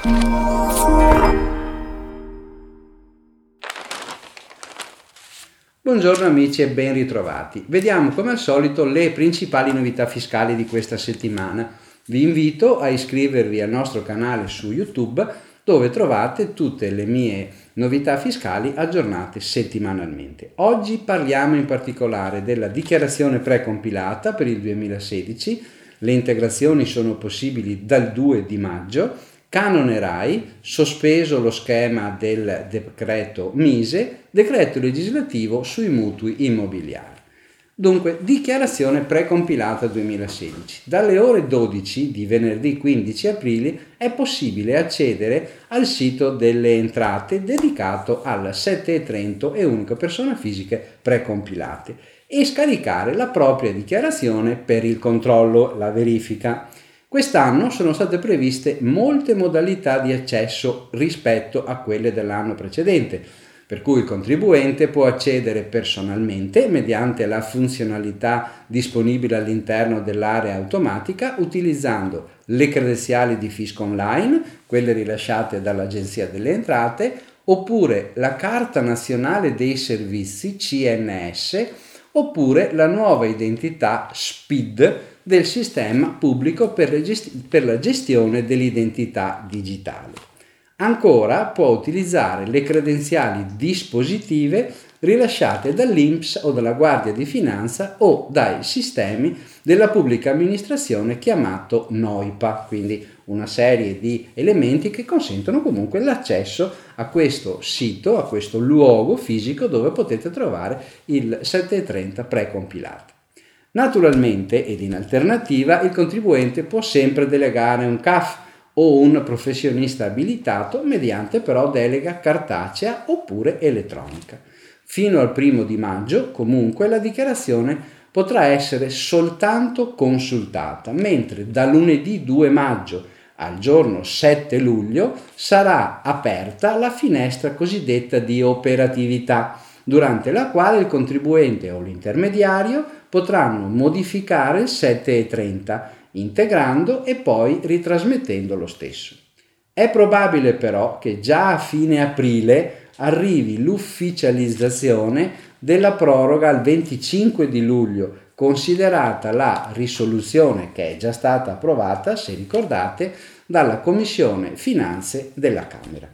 Buongiorno amici e ben ritrovati. Vediamo come al solito le principali novità fiscali di questa settimana. Vi invito a iscrivervi al nostro canale su YouTube dove trovate tutte le mie novità fiscali aggiornate settimanalmente. Oggi parliamo in particolare della dichiarazione precompilata per il 2016, le integrazioni sono possibili dal 2 di maggio, canone RAI, sospeso lo schema del decreto MISE, decreto legislativo sui mutui immobiliari. Dunque, dichiarazione precompilata 2016. Dalle ore 12 di venerdì 15 aprile è possibile accedere al sito delle entrate dedicato al 730 e unico persone fisiche precompilate e scaricare la propria dichiarazione per il controllo, la verifica. Quest'anno sono state previste molte modalità di accesso rispetto a quelle dell'anno precedente, per cui il contribuente può accedere personalmente mediante la funzionalità disponibile all'interno dell'area automatica utilizzando le credenziali di fisco online, quelle rilasciate dall'Agenzia delle Entrate, oppure la Carta Nazionale dei Servizi CNS, oppure la nuova identità SPID del sistema pubblico per la gestione dell'identità digitale. Ancora può utilizzare le credenziali dispositive rilasciate dall'INPS o dalla Guardia di Finanza o dai sistemi della pubblica amministrazione chiamato NOIPA, quindi una serie di elementi che consentono comunque l'accesso a questo sito, a questo luogo fisico dove potete trovare il 730 precompilato. Naturalmente ed in alternativa il contribuente può sempre delegare un CAF o un professionista abilitato mediante però delega cartacea oppure elettronica. Fino al 1 di maggio comunque la dichiarazione potrà essere soltanto consultata, mentre da lunedì 2 maggio al giorno 7 luglio sarà aperta la finestra cosiddetta di operatività, durante la quale il contribuente o l'intermediario potranno modificare il 730 integrando e poi ritrasmettendo lo stesso. È probabile però che già a fine aprile arrivi l'ufficializzazione della proroga al 25 di luglio, considerata la risoluzione che è già stata approvata, se ricordate, dalla Commissione Finanze della Camera.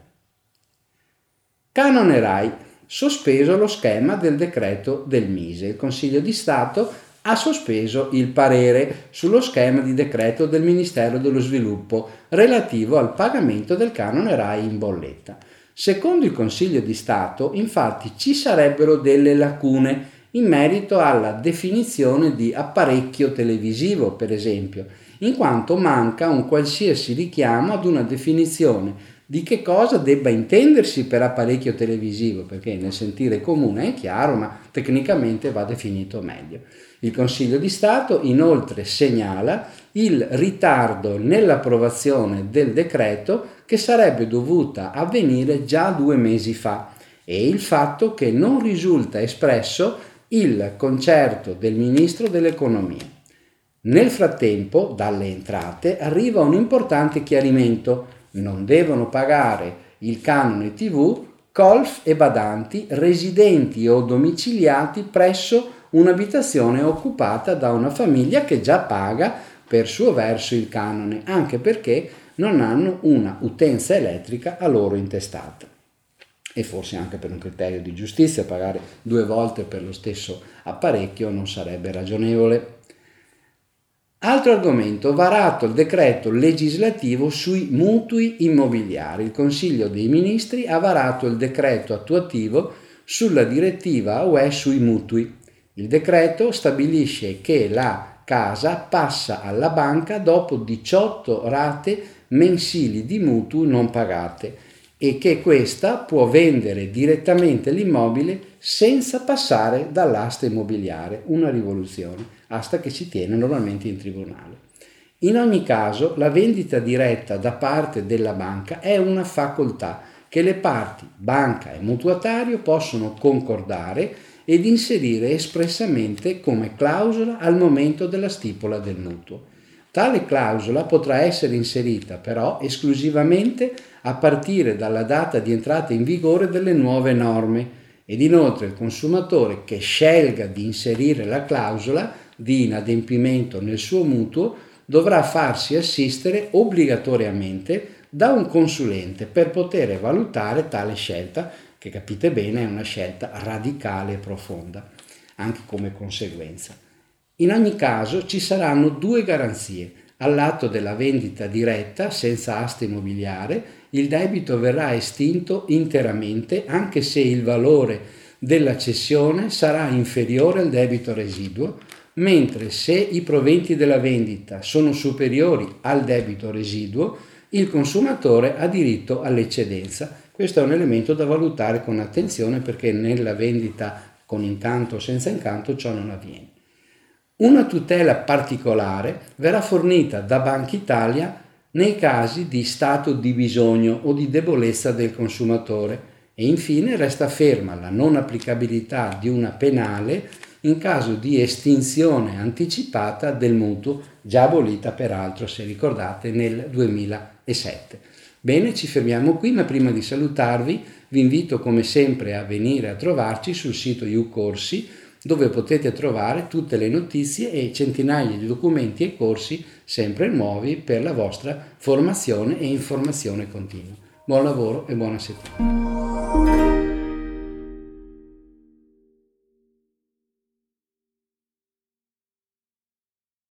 Canone RAI. Sospeso lo schema del decreto del MISE. Il Consiglio di Stato ha sospeso il parere sullo schema di decreto del Ministero dello Sviluppo relativo al pagamento del canone RAI in bolletta. Secondo il Consiglio di Stato, infatti, ci sarebbero delle lacune in merito alla definizione di apparecchio televisivo, per esempio, in quanto manca un qualsiasi richiamo ad una definizione di che cosa debba intendersi per apparecchio televisivo, perché nel sentire comune è chiaro, ma tecnicamente va definito meglio. Il Consiglio di Stato inoltre segnala il ritardo nell'approvazione del decreto che sarebbe dovuta avvenire già 2 mesi fa e il fatto che non risulta espresso il concerto del Ministro dell'Economia. Nel frattempo, dalle entrate arriva un importante chiarimento: non devono pagare il canone TV colf e badanti residenti o domiciliati presso un'abitazione occupata da una famiglia che già paga per suo verso il canone, anche perché non hanno una utenza elettrica a loro intestata. E forse anche per un criterio di giustizia pagare 2 volte per lo stesso apparecchio non sarebbe ragionevole. Altro argomento: varato il decreto legislativo sui mutui immobiliari. Il Consiglio dei Ministri ha varato il decreto attuativo sulla direttiva UE sui mutui. Il decreto stabilisce che la casa passa alla banca dopo 18 rate mensili di mutuo non pagate e che questa può vendere direttamente l'immobile senza passare dall'asta immobiliare, una rivoluzione, asta che si tiene normalmente in tribunale. In ogni caso, la vendita diretta da parte della banca è una facoltà che le parti, banca e mutuatario, possono concordare ed inserire espressamente come clausola al momento della stipula del mutuo. Tale clausola potrà essere inserita però esclusivamente a partire dalla data di entrata in vigore delle nuove norme ed inoltre il consumatore che scelga di inserire la clausola di inadempimento nel suo mutuo dovrà farsi assistere obbligatoriamente da un consulente per poter valutare tale scelta, che capite bene è una scelta radicale e profonda, anche come conseguenza. In ogni caso ci saranno due garanzie. All'atto della vendita diretta, senza asta immobiliare, il debito verrà estinto interamente anche se il valore della cessione sarà inferiore al debito residuo, mentre se i proventi della vendita sono superiori al debito residuo, il consumatore ha diritto all'eccedenza. Questo è un elemento da valutare con attenzione perché nella vendita con incanto o senza incanto ciò non avviene. Una tutela particolare verrà fornita da Banca Italia nei casi di stato di bisogno o di debolezza del consumatore e infine resta ferma la non applicabilità di una penale in caso di estinzione anticipata del mutuo, già abolita peraltro, se ricordate, nel 2007. Bene, ci fermiamo qui, ma prima di salutarvi vi invito come sempre a venire a trovarci sul sito YouCorsi, dove potete trovare tutte le notizie e centinaia di documenti e corsi sempre nuovi per la vostra formazione e informazione continua. Buon lavoro e buona settimana.